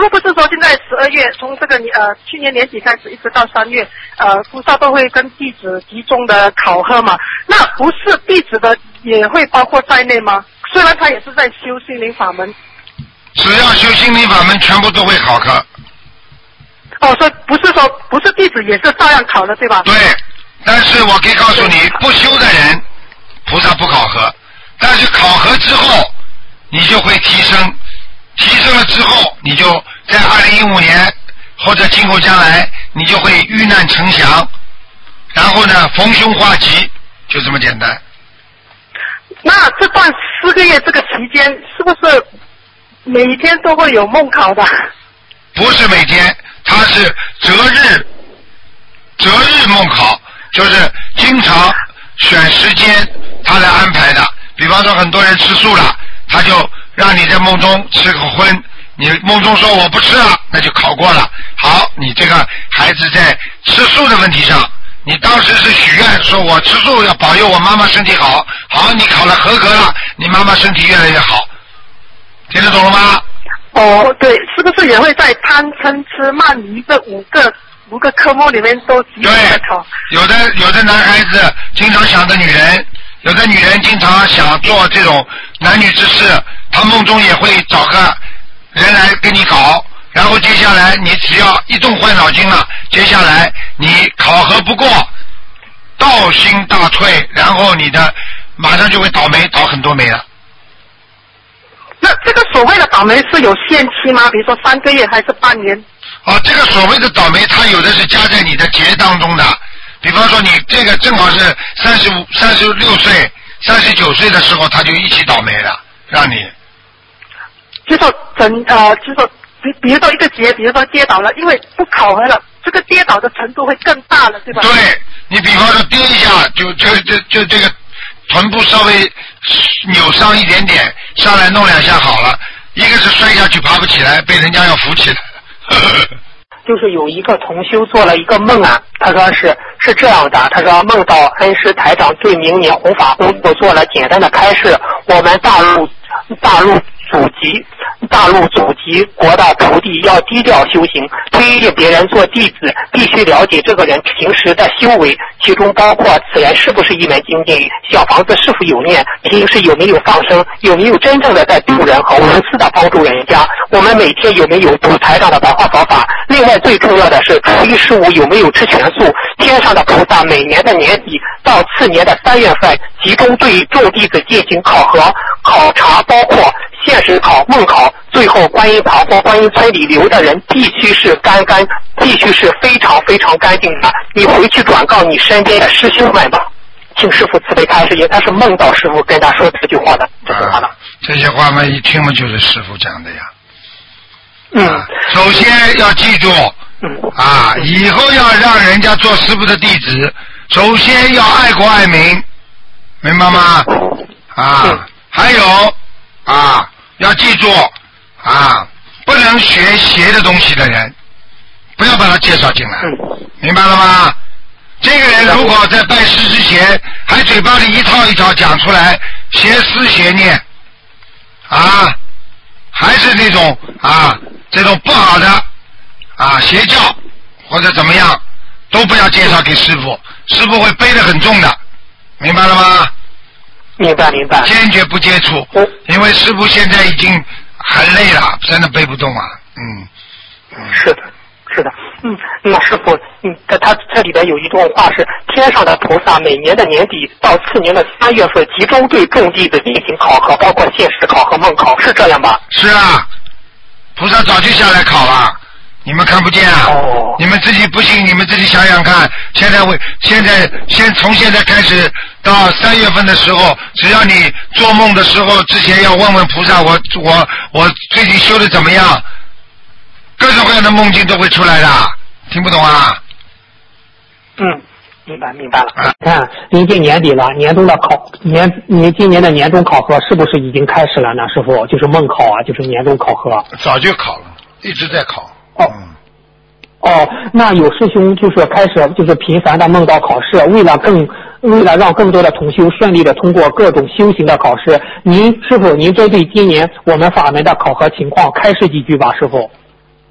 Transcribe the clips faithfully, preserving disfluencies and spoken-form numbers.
傅不是说现在十二月，从这个呃去年年底开始，一直到三月，呃，菩萨都会跟弟子集中的考核嘛？那不是弟子的也会包括在内吗？虽然他也是在修心灵法门。 只要修心灵法门，全部都会考核。 哦，所以不是说不是弟子也是照样考的，对吧？ 对，但是我可以告诉你，不修的人，菩萨不考核，但是考核之后，你就会提升，提升了之后，你就在二零一五年或者今后将来，你就会遇难成祥，然后呢，逢凶化吉，就这么简单。 那这段四个月这个期间，是不是每天都会有梦考的？ 不是每天，它是择日，择日梦考，就是经常选时间他来安排的。比方说很多人吃素了，他就让你在梦中吃个荤，你梦中说我不吃了，那就考过了。好，你这个孩子在吃素的问题上，你当时是许愿说我吃素要保佑我妈妈身体好，好，你考了合格了，你妈妈身体越来越好，听得懂了吗？ 哦，对，是不是也会在贪嗔痴慢疑这五个五个科目里面都集中在考？ 有的有的男孩子经常想着女人，有的女人经常想做这种男女之事，她梦中也会找个人来跟你搞，然后接下来你只要一动坏脑筋了，接下来你考核不过，道心大退，然后你的马上就会倒霉，倒很多霉了。 那这个所谓的倒霉是有限期吗？比如说三个月还是半年？ 哦，这个所谓的倒霉，它有的是加在你的节当中的。比方说你这个正好是三十五、三十六岁、三十九岁的时候，他就一起倒霉了，让你。 就说整呃，就说比比如说一个节，比如说跌倒了，因为不考核了，这个跌倒的程度会更大了，对吧？ 对，你比方说跌一下，就就就就这个臀部稍微扭伤一点点，上来弄两下好了。一个是摔下去爬不起来，被人家要扶起来了。 就是有一个同修做了一个梦啊，他说是是这样的，他说梦到恩师台长对明年弘法工作做了简单的开示，我们大陆大陆祖籍大陆祖籍国道徒弟要低调修行，推荐别人做弟子必须了解这个人平时的修为，其中包括此人是不是一门精进，小房子是否有念，平时有没有放生，有没有真正的在度人和无私的帮助人家，我们每天有没有读台上的白话佛法，另外最重要的是初一十五有没有吃全素。天上的菩萨每年的年底到次年的三月份集中对众弟子进行考核考察，包括现实考、梦考，最后观音堂或观音村里留的人必须是干干，必须是非常非常干净的。你回去转告你身边的师兄们吧，请师父慈悲开示，也他是梦到师父跟他说这句话的。这句话的、啊、 这些话嘛，一听嘛就是师父讲的呀。 嗯、 啊，首先要记住， 嗯啊，以后要让人家做师父的弟子，首先要爱国爱民，明白吗？啊， 嗯、 还有啊。要记住啊，不能学邪的东西的人，不要把他介绍进来，明白了吗？这个人如果在拜师之前还嘴巴里一套一套讲出来邪思邪念啊，还是那种啊这种不好的啊邪教或者怎么样，都不要介绍给师父，师父会背得很重的，明白了吗？ 明白明白， 坚决不接触，因为师父现在已经很累了，真的背不动啊。嗯， 嗯是的，是的，嗯，那师父，嗯，他他这里边有一段话是：天上的菩萨每年的年底到次年的三月份，集中对众弟子进行考核，包括现实考和梦考，是这样吧？ 是啊，菩萨早就下来考了。你们看不见啊、 哦！ 你们自己不信，你们自己想想看。现在为现在先从现在开始到三月份的时候，只要你做梦的时候之前要问问菩萨，我我我最近修的怎么样？各种各样的梦境都会出来的，听不懂啊？ 嗯，明白明白了。啊、看，临近年底了，年终的考年您今年的年终考核是不是已经开始了呢？师傅，就是梦考啊，就是年终考核。 早就考了，一直在考。 哦，哦，那有师兄就是开始就是频繁的梦到考试，为了更为了让更多的同修顺利的通过各种修行的考试，您师傅您针对今年我们法门的考核情况开示几句吧，师傅。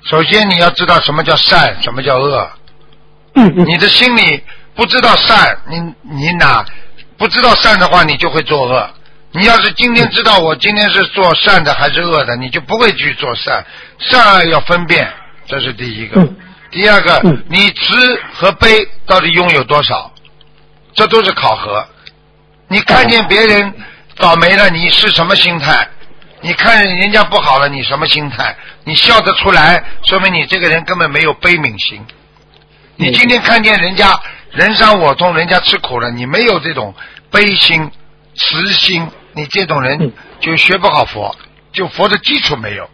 首先你要知道什么叫善，什么叫恶。 嗯嗯。 你的心里不知道善，你你哪不知道善的话，你就会作恶。你要是今天知道我今天是做善的还是恶的，你就不会去做善。善恶要分辨，这是第一个。 嗯、 第二个， 嗯、 你慈和悲到底拥有多少，这都是考核。你看见别人倒霉了，你是什么心态？你看见人家不好了，你什么心态？你笑得出来，说明你这个人根本没有悲悯心。你今天看见人家人伤我痛，人家吃苦了，你没有这种悲心、慈心，你这种人就学不好佛，就佛的基础没有，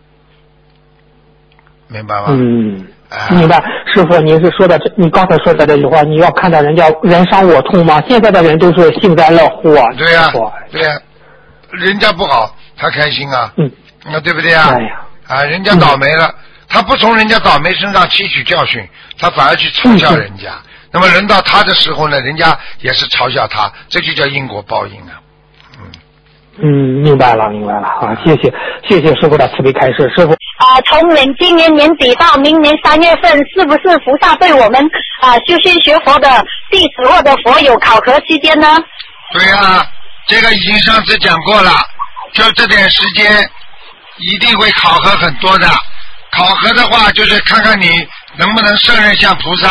明白吗？ 嗯， 啊、 明白。师父，您是说的，你刚才说的这句话，你要看到人家人伤我痛吗？现在的人都是幸灾乐祸。 对呀、啊，对呀、啊，人家不好，他开心啊， 嗯， 那对不对啊？ 哎呀， 啊，人家倒霉了。嗯，他不从人家倒霉身上吸取教训，他反而去嘲笑人家。嗯、那么轮到他的时候呢，人家也是嘲笑他，这就叫因果报应啊。嗯嗯，明白了，明白了啊！谢谢，谢谢师傅的慈悲开示，师傅。 啊，从年今年年底到明年三月份，是不是菩萨对我们啊修心学佛的弟子或者佛友考核期间呢？ 对啊，这个已经上次讲过了，就这点时间一定会考核很多的。考核的话，就是看看你能不能胜任像菩萨。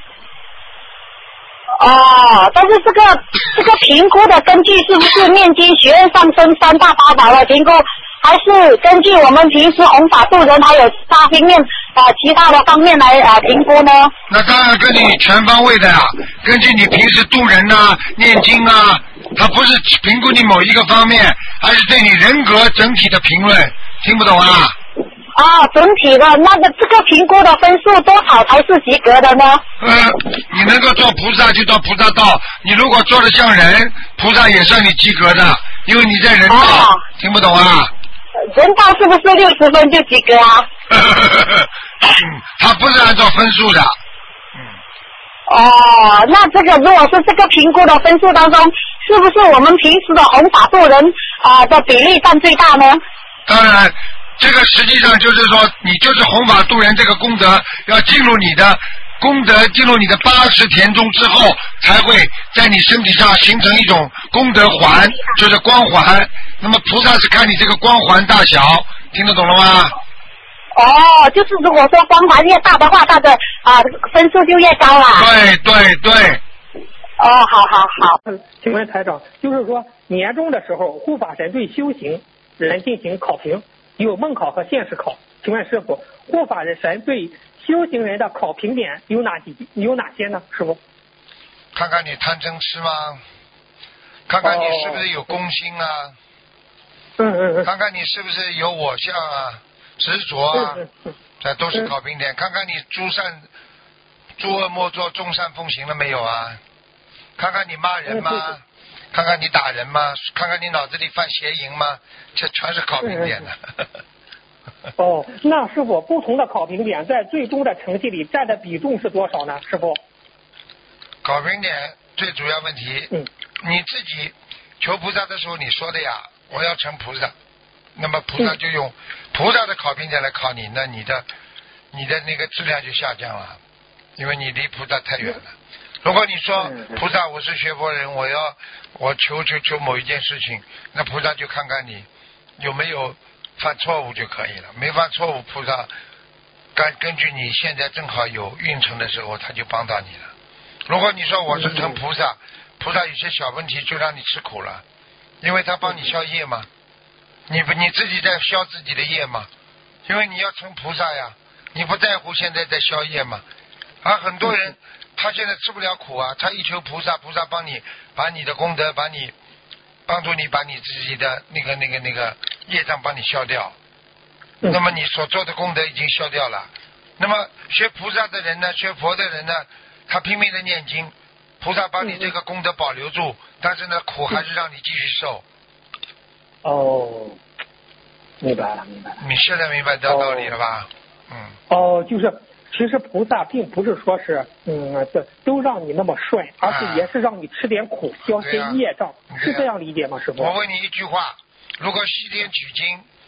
哦，但是这个这个评估的根据是不是念经学院上升三大法宝的评估，还是根据我们平时弘法度人还有其他方面啊、呃、其他的方面来啊、呃、评估呢？ 那当然跟你全方位的呀、啊，根据你平时度人呐、啊、念经啊，它不是评估你某一个方面，而是对你人格整体的评论。听不懂啊？ 啊，整体的那个这个评估的分数多少才是及格的呢？ 呃，你能够做菩萨就到菩萨道，你如果做得像人，菩萨也算你及格的，因为你在人道。啊、听不懂啊？ 人道是不是六十分就及格啊？ 嗯，他不是按照分数的。 嗯。哦，那这个如果是这个评估的分数当中，是不是我们平时的弘法度人啊、呃、的比例占最大呢？ 当然。这个实际上就是说，你就是弘法度人这个功德要进入你的功德，进入你的八十田中之后，才会在你身体上形成一种功德环，就是光环。那么菩萨是看你这个光环大小，听得懂了吗？ 哦，就是如果说光环越大的话，它的啊、呃、分数就越高啊。 对对对。 哦，好好好。 请问台长，就是说年终的时候，护法神对修行人进行考评。有梦考和现实考，请问师傅，护法神对修行人的考评点有哪几有哪些呢？师傅， 看看你贪嗔痴吗？看看你是不是有公心啊？ 嗯嗯嗯。 看看你是不是有我相啊、执着啊？ 嗯嗯这都是考评点。看看你诸善、诸恶莫作，众善奉行了没有啊？看看你骂人吗？嗯看看你打人吗？看看你脑子里犯邪淫吗？这全是考评点的。 哦，那师傅，不同的考评点在最终的成绩里占的比重是多少呢？师傅？ 考评点最主要问题， 嗯， 你自己求菩萨的时候你说的呀，我要成菩萨，那么菩萨就用菩萨的考评点来考你，那你的你的那个质量就下降了，因为你离菩萨太远了。如果你说菩萨我是学佛人，我要我求求求某一件事情，那菩萨就看看你有没有犯错误就可以了，没犯错误，菩萨根根据你现在正好有运程的时候，他就帮到你了。如果你说我是成菩萨，菩萨有些小问题就让你吃苦了，因为他帮你消业嘛，你不你自己在消自己的业嘛，因为你要成菩萨呀，你不在乎现在在消业嘛。而很多人他现在吃不了苦啊，他一求菩萨，菩萨帮你把你的功德，把你帮助你把你自己的那个那个那个业障帮你消掉，那么你所做的功德已经消掉了。那么学菩萨的人呢，学佛的人呢，他拼命的念经，菩萨帮你这个功德保留住，但是呢苦还是让你继续受。 哦，明白了明白了。 你现在明白这道理了吧？ 哦、嗯。哦，就是其实菩萨并不是说是嗯这都让你那么顺，而是也是让你吃点苦，消些业障，是这样理解吗？师父？ 我问你一句话，如果西天取经，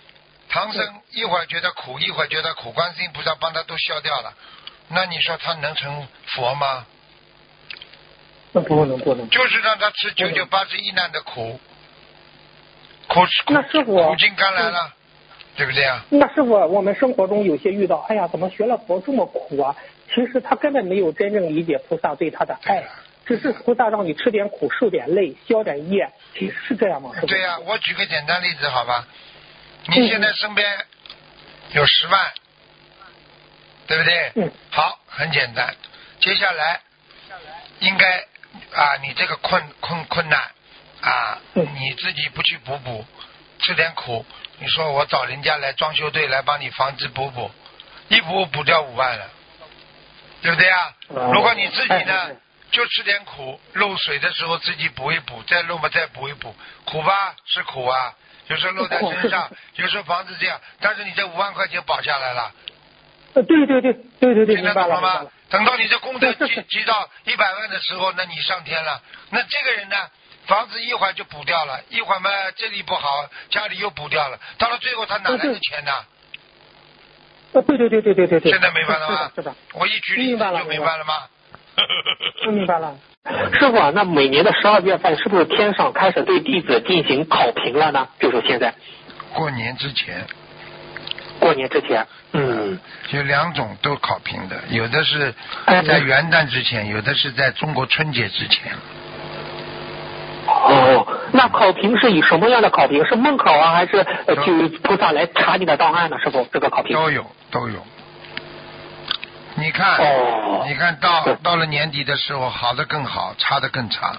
唐僧一会儿觉得苦，一会儿觉得苦，观世音菩萨帮他都消掉了，那你说他能成佛吗？ 那不能不能。 就是让他吃九九八十一难的苦，苦那师傅苦尽甘来了，对不对啊？ 那师傅，我们生活中有些遇到，哎呀，怎么学了佛这么苦啊？其实他根本没有真正理解菩萨对他的爱，只是菩萨让你吃点苦，受点累，消点业，其实是这样吗？ 对呀、啊，我举个简单例子好吧？你现在身边有十万，对不对？ 嗯。 好，很简单。接下来应该啊，你这个困困困难啊， 嗯、 你自己不去补补，吃点苦。你说我找人家来装修队来帮你房子补补，一补补掉五万了，对不对啊？ 哦、 如果你自己呢？哎就吃点苦，漏水的时候自己补一补，再漏嘛再补一补，苦吧是苦啊，有时候漏在身上，有时候房子这样，但是你这五万块钱保下来了。 呃，对对对对对对， 现在懂了吗？等到你这功德积积到一百万的时候，那你上天了。那这个人呢，房子一会儿就补掉了，一会儿嘛这里不好，家里又补掉了，到了最后他哪来的钱呢？ 呃，对对对对对对对。 现在明白了吗？ 是的。 我一举例子就明白了吗？ 我明白了，师傅啊，那每年的十二月份是不是天上开始对弟子进行考评了呢？就是现在。 过年之前。 过年之前，嗯， 有两种都考评的，有的是在元旦之前，有的是在中国春节之前。 哦，那考评是以什么样的考评？是梦考啊，还是呃，就菩萨来查你的档案呢？师傅，这个考评都有都有。你看， 哦、 你看到到了年底的时候，好的更好，差的更差。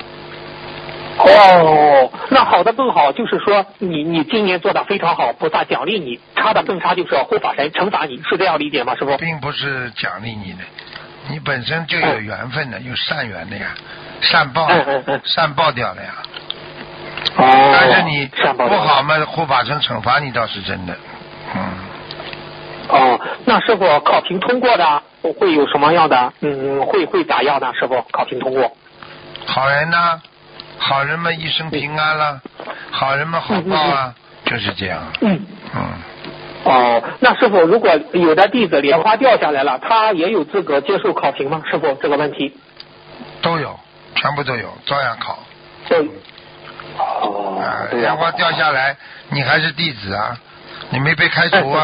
哦，那好的更好，就是说你你今年做的非常好，菩萨奖励你；差的更差，就是护法神惩罚你，是这样理解吗？师傅？ 并不是奖励你的，你本身就有缘分的，嗯、有善缘的呀，善报， 嗯嗯嗯、 善报掉了呀。 哦。 但是你不好嘛，护法神惩罚你倒是真的，嗯。 哦，那师傅考评通过的会有什么样的？嗯，会会咋样呢？师傅考评通过？ 好人呢、啊，好人们一生平安了，好人们好报啊，嗯、就是这样。 嗯嗯。 哦，那师傅如果有的弟子莲花掉下来了，他也有资格接受考评吗？师傅这个问题。 都有，全部都有，照样考。 对。哦。 啊，莲花掉下来，你还是弟子啊，你没被开除啊。